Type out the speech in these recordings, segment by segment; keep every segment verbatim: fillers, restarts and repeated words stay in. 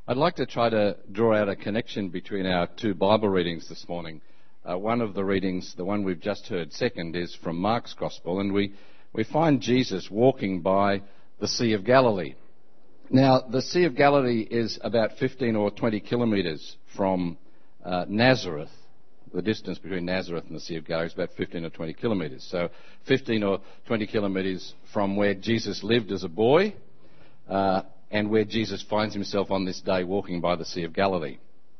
I'd like to try to draw out a connection between our two Bible readings this morning. Uh, one of the readings, the one we've just heard second, is from Mark's Gospel, and we, we find Jesus walking by the Sea of Galilee. Now, the Sea of Galilee is about fifteen or twenty kilometres from uh, Nazareth. The distance between Nazareth and the Sea of Galilee is about fifteen or twenty kilometres. So fifteen or twenty kilometres from where Jesus lived as a boy, uh, and where Jesus finds himself on this day walking by the Sea of Galilee.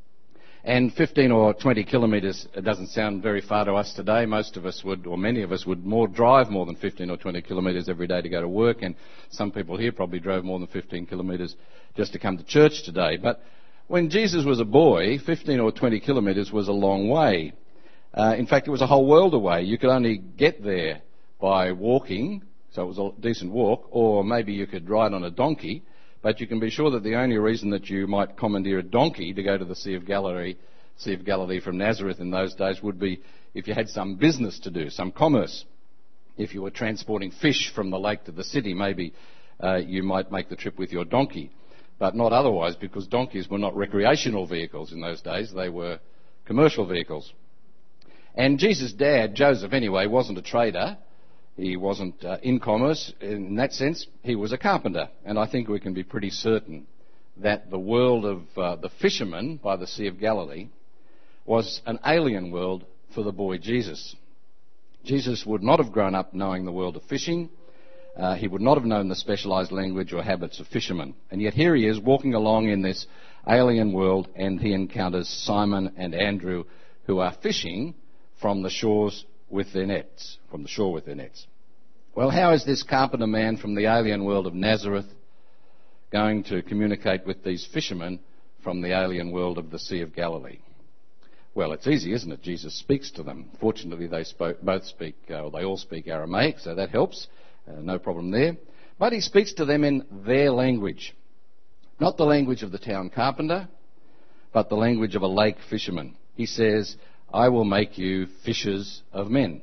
And fifteen or twenty kilometres doesn't sound very far to us today. Most of us would, or many of us would more drive more than fifteen or twenty kilometres every day to go to work, and some people here probably drove more than fifteen kilometres just to come to church today. But when Jesus was a boy, fifteen or twenty kilometres was a long way. Uh, in fact, it was a whole world away. You could only get there by walking, so it was a decent walk, or maybe you could ride on a donkey. But you can be sure that the only reason that you might commandeer a donkey to go to the Sea of Galilee, Sea of Galilee from Nazareth in those days would be if you had some business to do, some commerce. If you were transporting fish from the lake to the city, maybe uh, you might make the trip with your donkey. But not otherwise, because donkeys were not recreational vehicles in those days. They were commercial vehicles. And Jesus' dad, Joseph anyway, wasn't a trader. He wasn't uh, in commerce. In that sense, he was a carpenter. And I think we can be pretty certain that the world of uh, the fishermen by the Sea of Galilee was an alien world for the boy Jesus. Jesus would not have grown up knowing the world of fishing. Uh, he would not have known the specialised language or habits of fishermen. And yet here he is walking along in this alien world, and he encounters Simon and Andrew, who are fishing from the shores with their nets, from the shore with their nets. Well, how is this carpenter man from the alien world of Nazareth going to communicate with these fishermen from the alien world of the Sea of Galilee? Well, it's easy, isn't it? Jesus speaks to them. Fortunately, they spoke, both speak, uh, or they all speak Aramaic, so that helps. Uh, no problem there. But he speaks to them in their language. Not the language of the town carpenter, but the language of a lake fisherman. He says, I will make you fishers of men.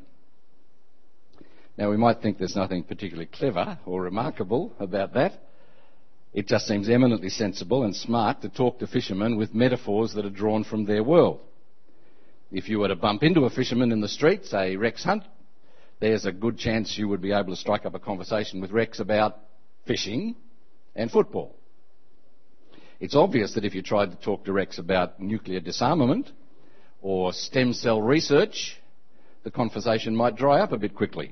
Now, we might think there's nothing particularly clever or remarkable about that. It just seems eminently sensible and smart to talk to fishermen with metaphors that are drawn from their world. If you were to bump into a fisherman in the street, say Rex Hunt, there's a good chance you would be able to strike up a conversation with Rex about fishing and football. It's obvious that if you tried to talk to Rex about nuclear disarmament or stem cell research, the conversation might dry up a bit quickly.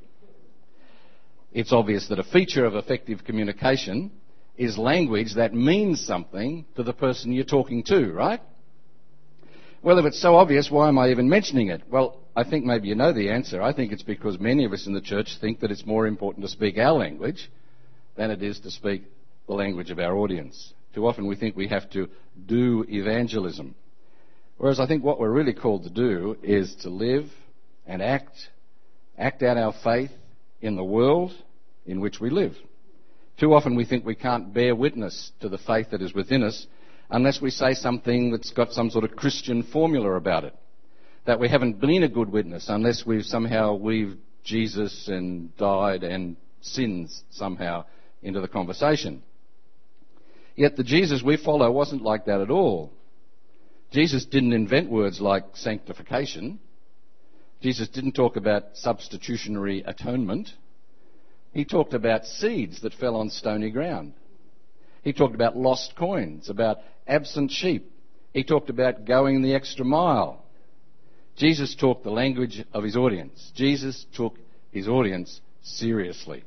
It's obvious that a feature of effective communication is language that means something to the person you're talking to, right? Well, if it's so obvious, why am I even mentioning it? Well, I think maybe you know the answer. I think it's because many of us in the church think that it's more important to speak our language than it is to speak the language of our audience. Too often we think we have to do evangelism. Whereas I think what we're really called to do is to live and act, act out our faith in the world in which we live. Too often we think we can't bear witness to the faith that is within us unless we say something that's got some sort of Christian formula about it. That we haven't been a good witness unless we've somehow weaved Jesus and died and sins somehow into the conversation. Yet the Jesus we follow wasn't like that at all. Jesus didn't invent words like sanctification. Jesus didn't talk about substitutionary atonement. He talked about seeds that fell on stony ground. He talked about lost coins, about absent sheep. He talked about going the extra mile. Jesus talked the language of his audience. Jesus took his audience seriously.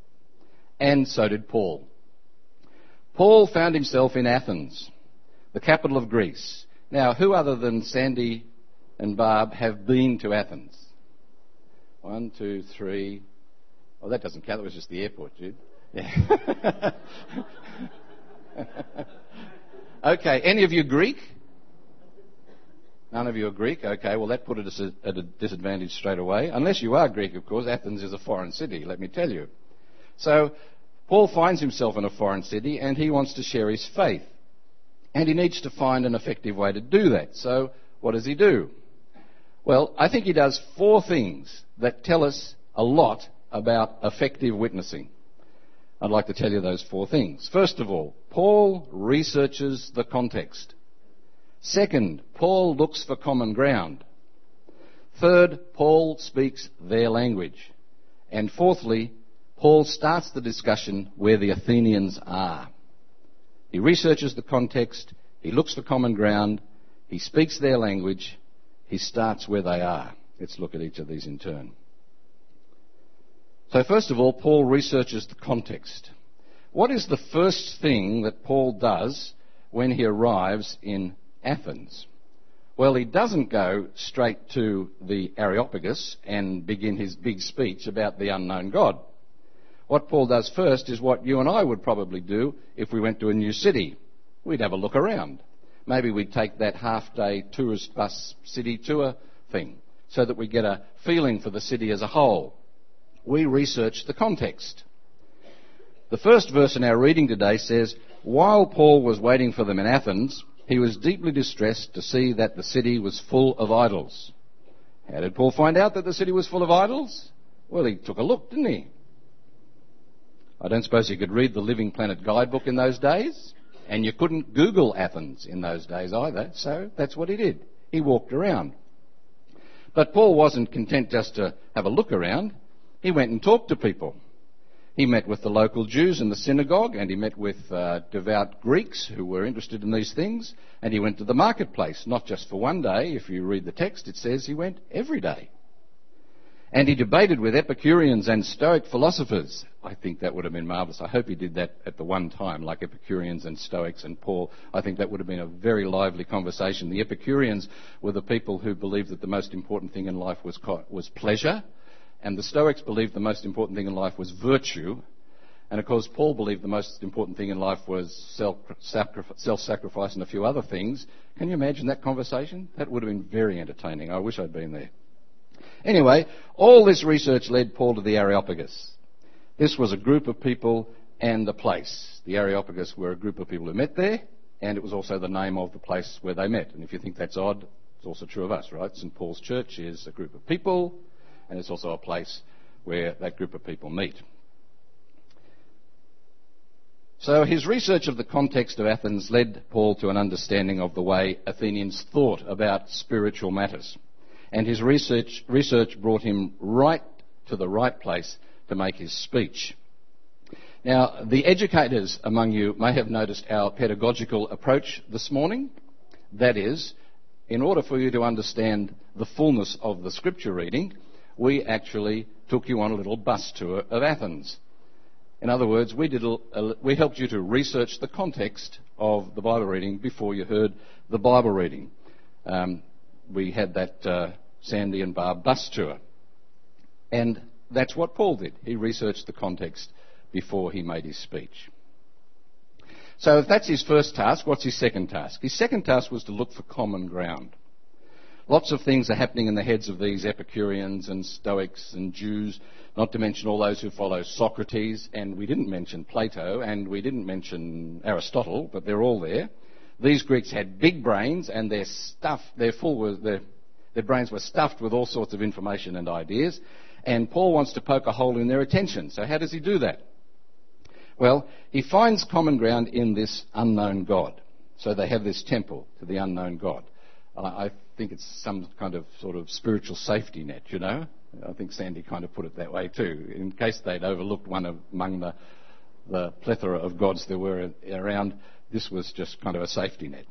And so did Paul. Paul found himself in Athens, the capital of Greece. Now, who other than Sandy and Barb have been to Athens? One, two, three. Oh, that doesn't count. That was just the airport, Jude. Yeah. Okay, any of you Greek? None of you are Greek? Okay, well, that put us at a disadvantage straight away. Unless you are Greek, of course. Athens is a foreign city, let me tell you. So, Paul finds himself in a foreign city and he wants to share his faith. And he needs to find an effective way to do that. So, what does he do? Well, I think he does four things that tell us a lot about effective witnessing. I'd like to tell you those four things. First of all, Paul researches the context. Second, Paul looks for common ground. Third, Paul speaks their language. And fourthly, Paul starts the discussion where the Athenians are. He researches the context, he looks for common ground, he speaks their language, he starts where they are. Let's look at each of these in turn. So first of all, Paul researches the context. What is the first thing that Paul does when he arrives in Athens? Well, he doesn't go straight to the Areopagus and begin his big speech about the unknown God. What Paul does first is what you and I would probably do if we went to a new city. We'd have a look around. Maybe we'd take that half-day tourist bus city tour thing so that we get a feeling for the city as a whole. We research the context. The first verse in our reading today says, "While Paul was waiting for them in Athens, he was deeply distressed to see that the city was full of idols." How did Paul find out that the city was full of idols? Well, he took a look, didn't he? I don't suppose you could read the Living Planet guidebook in those days, and you couldn't Google Athens in those days either, so that's what he did. He walked around. But Paul wasn't content just to have a look around. He went and talked to people. He met with the local Jews in the synagogue, and he met with uh, devout Greeks who were interested in these things, and he went to the marketplace, not just for one day. If you read the text, it says he went every day. And he debated with Epicureans and Stoic philosophers. I think that would have been marvellous. I hope he did that at the one time, like Epicureans and Stoics and Paul. I think that would have been a very lively conversation. The Epicureans were the people who believed that the most important thing in life was, was pleasure, and the Stoics believed the most important thing in life was virtue. And of course, Paul believed the most important thing in life was self-sacrifice and a few other things. Can you imagine that conversation? That would have been very entertaining. I wish I'd been there. Anyway, all this research led Paul to the Areopagus. This was a group of people and a place. The Areopagus were a group of people who met there, and it was also the name of the place where they met. And if you think that's odd, it's also true of us, right? Saint Paul's Church is a group of people, and it's also a place where that group of people meet. So his research of the context of Athens led Paul to an understanding of the way Athenians thought about spiritual matters. And his research, research brought him right to the right place to make his speech. Now, the educators among you may have noticed our pedagogical approach this morning. That is, in order for you to understand the fullness of the scripture reading, we actually took you on a little bus tour of Athens. In other words, we, did a, we helped you to research the context of the Bible reading before you heard the Bible reading. Um, we had that uh, Sandy and Barb bus tour. And that's what Paul did. He researched the context before he made his speech. So if that's his first task, what's his second task? His second task was to look for common ground. Lots of things are happening in the heads of these Epicureans and Stoics and Jews, not to mention all those who follow Socrates, and we didn't mention Plato, and we didn't mention Aristotle, but they're all there. These Greeks had big brains, and their stuff, their full was their, their brains were stuffed with all sorts of information and ideas, and Paul wants to poke a hole in their attention. So how does he do that? Well, he finds common ground in this unknown God. So they have this temple to the unknown God. I think it's some kind of sort of spiritual safety net, you know. I think Sandy kind of put it that way too, in case they'd overlooked one of, among the, the plethora of gods there were around. This was just kind of a safety net.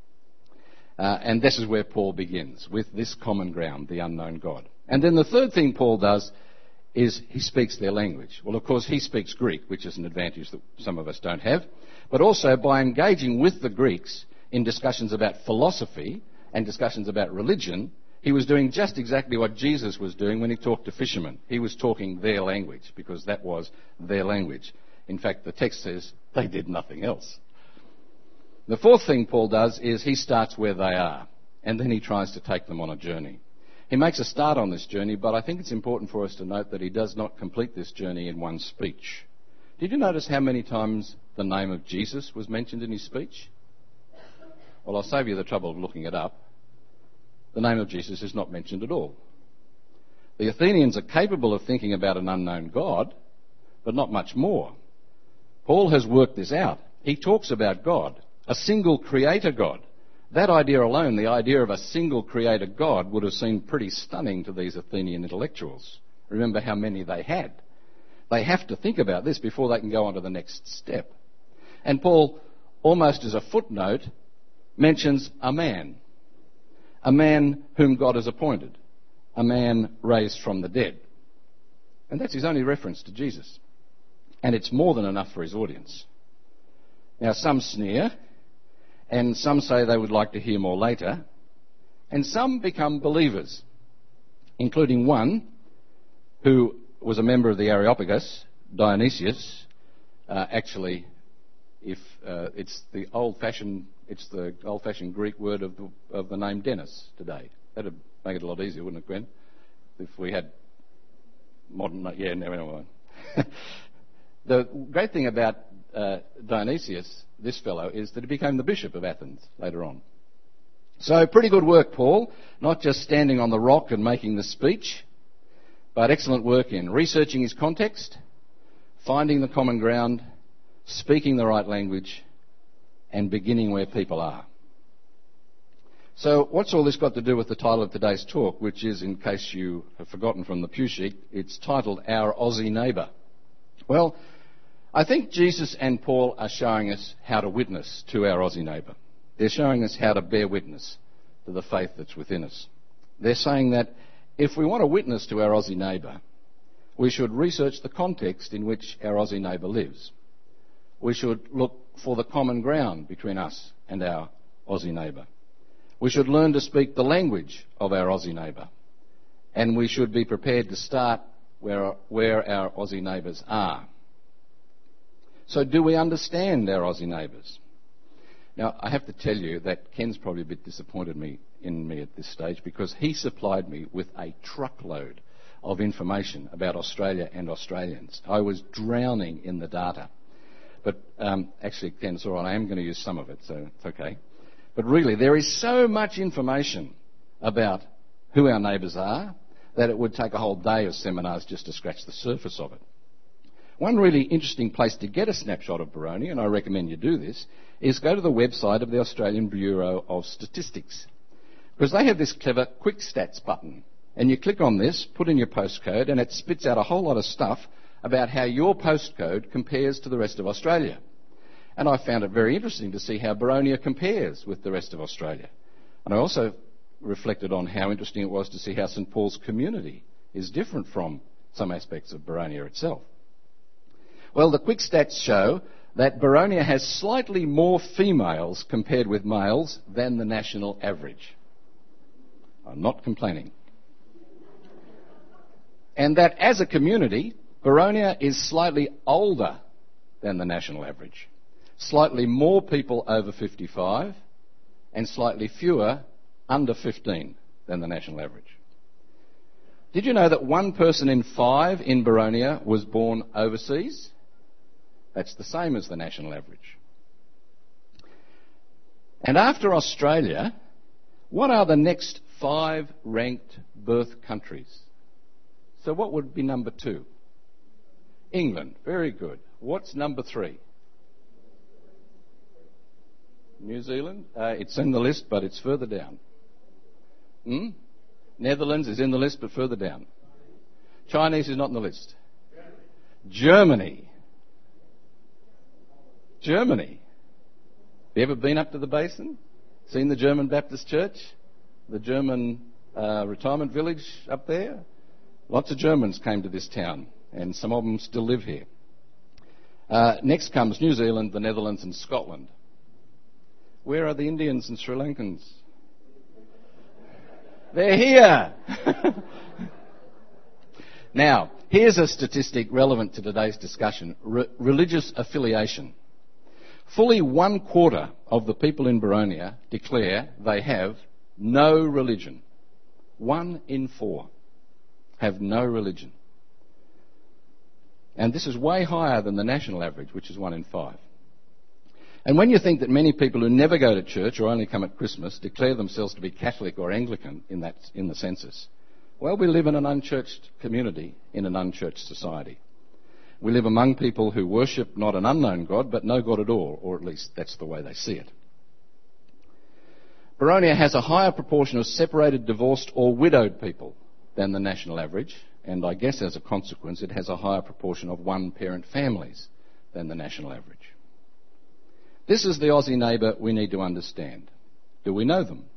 Uh, and this is where Paul begins, with this common ground, the unknown God. And then the third thing Paul does is he speaks their language. Well, of course, he speaks Greek, which is an advantage that some of us don't have. But also, by engaging with the Greeks in discussions about philosophy and discussions about religion, he was doing just exactly what Jesus was doing when he talked to fishermen. He was talking their language, because that was their language. In fact, the text says they did nothing else. The fourth thing Paul does is he starts where they are, and then he tries to take them on a journey. He makes a start on this journey, but I think it's important for us to note that he does not complete this journey in one speech. Did you notice how many times the name of Jesus was mentioned in his speech? Well, I'll save you the trouble of looking it up. The name of Jesus is not mentioned at all. The Athenians are capable of thinking about an unknown God, but not much more. Paul has worked this out. he talks about God, a single creator God. That idea alone, the idea of a single creator God, would have seemed pretty stunning to these Athenian intellectuals. Remember how many they had. They have to think about this before they can go on to the next step. And Paul, almost as a footnote, mentions a man. A man whom God has appointed. A man raised from the dead. And that's his only reference to Jesus. And it's more than enough for his audience. Now, some sneer, and some say they would like to hear more later, and some become believers, including one who was a member of the Areopagus, Dionysius. Uh, actually, if uh, it's the old-fashioned, it's the old-fashioned Greek word of the, of the name Dennis today. That'd make it a lot easier, wouldn't it, Gwen? If we had modern, yeah, never mind. The great thing about uh, Dionysius, this fellow, is that he became the bishop of Athens later on. So pretty good work, Paul. Not just standing on the rock and making the speech, but excellent work in researching his context, finding the common ground, speaking the right language, and beginning where people are. So what's all this got to do with the title of today's talk, which is, in case you have forgotten from the pew sheet, it's titled Our Aussie Neighbour. Well, I think Jesus and Paul are showing us how to witness to our Aussie neighbour. They're showing us how to bear witness to the faith that's within us. They're saying that if we want to witness to our Aussie neighbour, we should research the context in which our Aussie neighbour lives. We should look for the common ground between us and our Aussie neighbour. We should learn to speak the language of our Aussie neighbour. And we should be prepared to start where, where our Aussie neighbours are. So do we understand our Aussie neighbours? Now, I have to tell you that Ken's probably a bit disappointed me in me at this stage because he supplied me with a truckload of information about Australia and Australians. I was drowning in the data. But um, actually, Ken, it's all right. I am going to use some of it, so it's okay. But really, there is so much information about who our neighbours are that it would take a whole day of seminars just to scratch the surface of it. One really interesting place to get a snapshot of Boronia, and I recommend you do this, is go to the website of the Australian Bureau of Statistics. Because they have this clever Quick Stats button. And you click on this, put in your postcode, and it spits out a whole lot of stuff about how your postcode compares to the rest of Australia. And I found it very interesting to see how Boronia compares with the rest of Australia. And I also reflected on how interesting it was to see how St Paul's community is different from some aspects of Boronia itself. Well, the quick stats show that Boronia has slightly more females compared with males than the national average. I'm not complaining. And that as a community, Boronia is slightly older than the national average. Slightly more people over fifty-five and slightly fewer under fifteen than the national average. Did you know that one person in five in Boronia was born overseas? That's the same as the national average. And after Australia, what are the next five ranked birth countries? So what would be number two? England. Very good. What's number three? New Zealand. Uh, it's in the list, but it's further down. Hmm? Netherlands is in the list, but further down. Chinese is not in the list. Germany. Germany. Have you ever been up to the basin? Seen the German Baptist Church? The German uh, retirement village up there? Lots of Germans came to this town, and some of them still live here. Uh, next comes New Zealand, the Netherlands, and Scotland. Where are the Indians and Sri Lankans? They're here! Now, here's a statistic relevant to today's discussion. Re- religious affiliation. Fully one quarter of the people in Boronia declare they have no religion. One in four have no religion. And this is way higher than the national average, which is one in five. And when you think that many people who never go to church or only come at Christmas declare themselves to be Catholic or Anglican in that in the census, well, we live in an unchurched community in an unchurched society. We live among people who worship not an unknown God, but no God at all, or at least that's the way they see it. Boronia has a higher proportion of separated, divorced or widowed people than the national average, and I guess as a consequence it has a higher proportion of one-parent families than the national average. This is the Aussie neighbour we need to understand. Do we know them?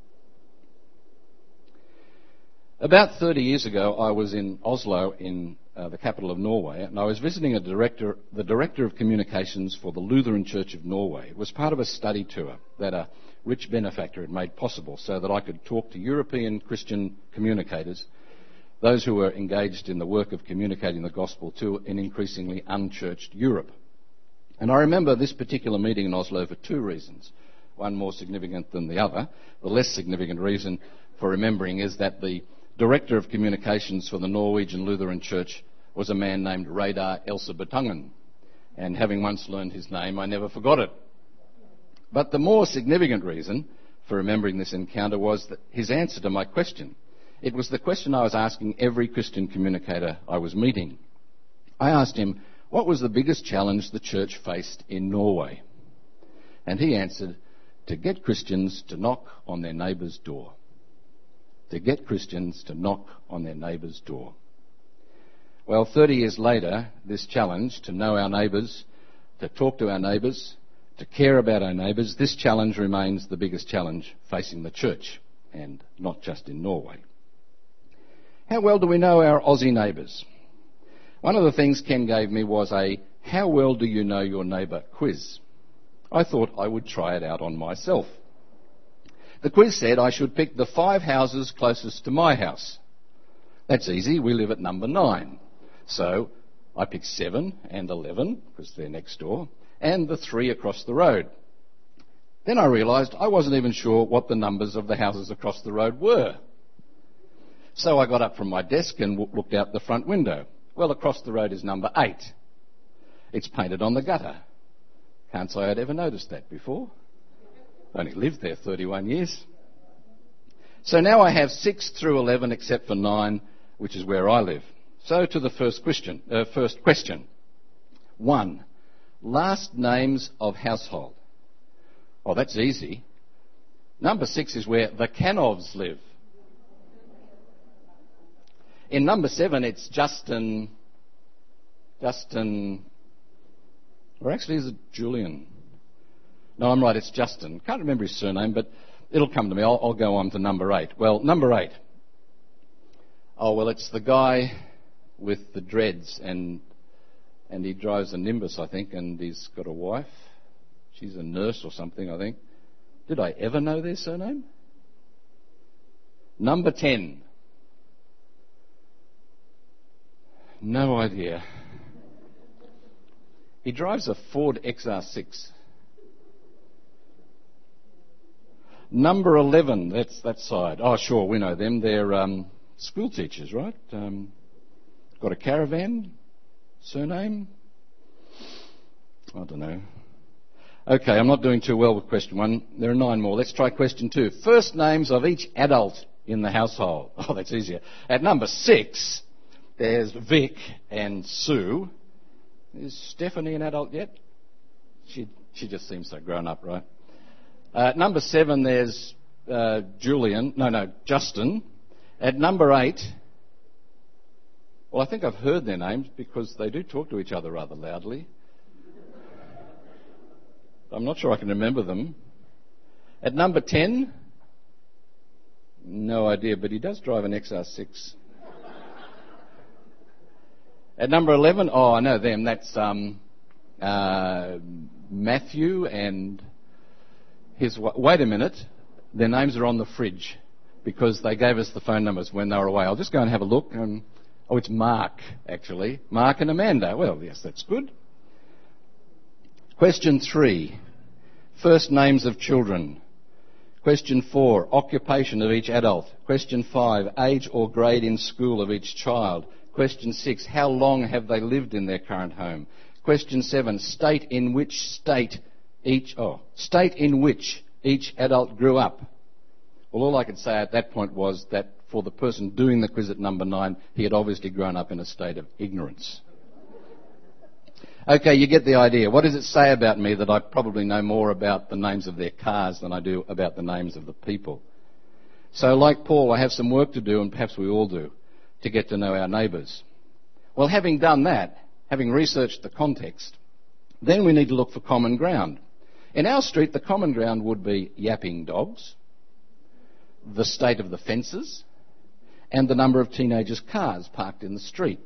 About thirty years ago, I was in Oslo, in uh, the capital of Norway, and I was visiting a director, the Director of Communications for the Lutheran Church of Norway. It was part of a study tour that a rich benefactor had made possible so that I could talk to European Christian communicators, those who were engaged in the work of communicating the gospel to an increasingly unchurched Europe. And I remember this particular meeting in Oslo for two reasons, one more significant than the other. The less significant reason for remembering is that the Director of Communications for the Norwegian Lutheran Church was a man named Reidar Elsebutangen, and having once learned his name, I never forgot it. But the more significant reason for remembering this encounter was that his answer to my question. It was the question I was asking every Christian communicator I was meeting. I asked him, what was the biggest challenge the church faced in Norway? And he answered, to get Christians to knock on their neighbour's door. To get Christians to knock on their neighbour's door. Well, thirty years later, this challenge to know our neighbours, to talk to our neighbours, to care about our neighbours, this challenge remains the biggest challenge facing the church, and not just in Norway. How well do we know our Aussie neighbours? One of the things Ken gave me was a how well do you know your neighbour quiz. I thought I would try it out on myself. The quiz said I should pick the five houses closest to my house. That's easy, we live at number nine. So I picked seven and eleven, because they're next door, and the three across the road. Then I realised I wasn't even sure what the numbers of the houses across the road were. So I got up from my desk and w- looked out the front window. Well, across the road is number eight. It's painted on the gutter. Can't say I'd ever noticed that before. Only lived there thirty-one years. So now I have six through eleven except for nine, which is where I live. So to the first question. Uh, first question. One, last names of household. Oh, that's easy. Number six is where the Canovs live. In number seven, it's Justin, Justin, or actually is it Julian? No, I'm right, it's Justin. Can't remember his surname, but it'll come to me. I'll, I'll go on to number eight. Well, number eight. Oh, well, it's the guy with the dreads, and and he drives a Nimbus, I think, and he's got a wife. She's a nurse or something, I think. Did I ever know their surname? Number ten. No idea. He drives a Ford X R six. Number eleven, that's that side. Oh, sure, we know them. They're um, school teachers, right? Um, got a caravan? Surname? I don't know. Okay, I'm not doing too well with question one. There are nine more. Let's try question two. First names of each adult in the household. Oh, that's easier. At number six, there's Vic and Sue. Is Stephanie an adult yet? She she just seems so grown up, right? Uh, at number seven, there's uh, Julian. No, no, Justin. At number eight, well, I think I've heard their names because they do talk to each other rather loudly. I'm not sure I can remember them. At number ten, no idea, but he does drive an X R six. At number eleven, oh, I know them. That's um, uh, Matthew and his... Wait a minute. Their names are on the fridge because they gave us the phone numbers when they were away. I'll just go and have a look. Um, oh, it's Mark, actually. Mark and Amanda. Well, yes, that's good. Question three. First names of children. Question four. Occupation of each adult. Question five. Age or grade in school of each child. Question six, how long have they lived in their current home? Question seven, state in which state each, oh, state in which each adult grew up. Well, all I could say at that point was that for the person doing the quiz at number nine, he had obviously grown up in a state of ignorance. Okay, you get the idea. What does it say about me that I probably know more about the names of their cars than I do about the names of the people? So like Paul, I have some work to do, and perhaps we all do, to get to know our neighbours. Well, having done that, having researched the context, then we need to look for common ground. In our street, the common ground would be yapping dogs, the state of the fences, and the number of teenagers' cars parked in the street.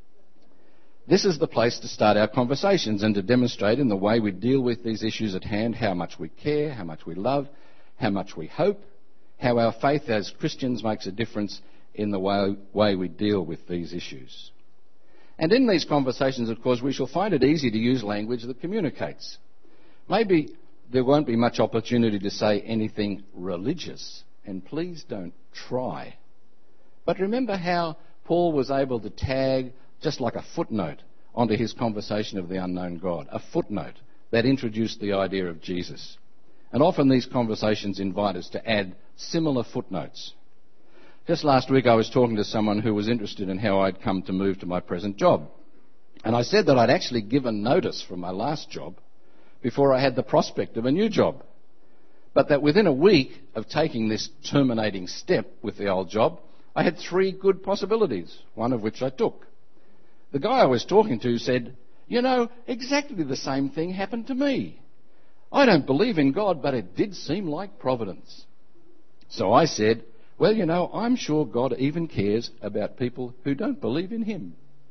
This is the place to start our conversations and to demonstrate in the way we deal with these issues at hand how much we care, how much we love, how much we hope, how our faith as Christians makes a difference in the way, way we deal with these issues. And in these conversations, of course, we shall find it easy to use language that communicates. Maybe there won't be much opportunity to say anything religious, and please don't try. But remember how Paul was able to tag just like a footnote onto his conversation of the unknown God, a footnote that introduced the idea of Jesus. And often these conversations invite us to add similar footnotes. Just last week I was talking to someone who was interested in how I'd come to move to my present job. And I said that I'd actually given notice from my last job before I had the prospect of a new job. But that within a week of taking this terminating step with the old job, I had three good possibilities, one of which I took. The guy I was talking to said, you know, exactly the same thing happened to me. I don't believe in God, but it did seem like providence. So I said, well, you know, I'm sure God even cares about people who don't believe in him.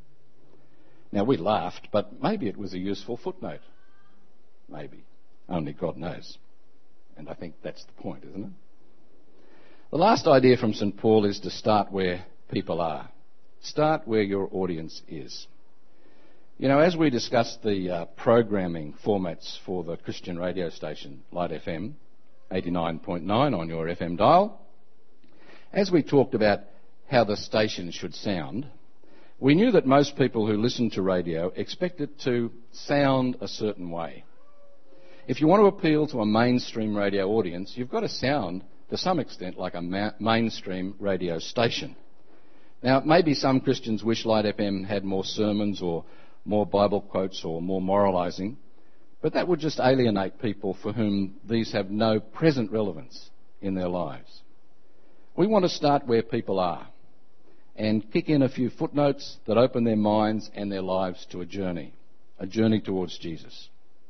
Now, we laughed, but maybe it was a useful footnote. Maybe. Only God knows. And I think that's the point, isn't it? The last idea from Saint Paul is to start where people are. Start where your audience is. You know, as we discussed the uh, programming formats for the Christian radio station, Light F M, eighty-nine point nine on your F M dial, as we talked about how the station should sound, we knew that most people who listen to radio expect it to sound a certain way. If you want to appeal to a mainstream radio audience, you've got to sound, to some extent, like a ma- mainstream radio station. Now, maybe some Christians wish Light F M had more sermons or more Bible quotes or more moralising, but that would just alienate people for whom these have no present relevance in their lives. We want to start where people are and kick in a few footnotes that open their minds and their lives to a journey, a journey towards Jesus.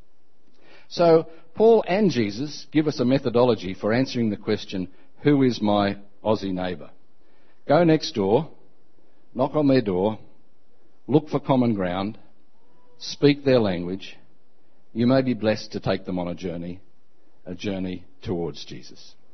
So, Paul and Jesus give us a methodology for answering the question, who is my Aussie neighbour? Go next door, knock on their door, look for common ground, speak their language. You may be blessed to take them on a journey, a journey towards Jesus.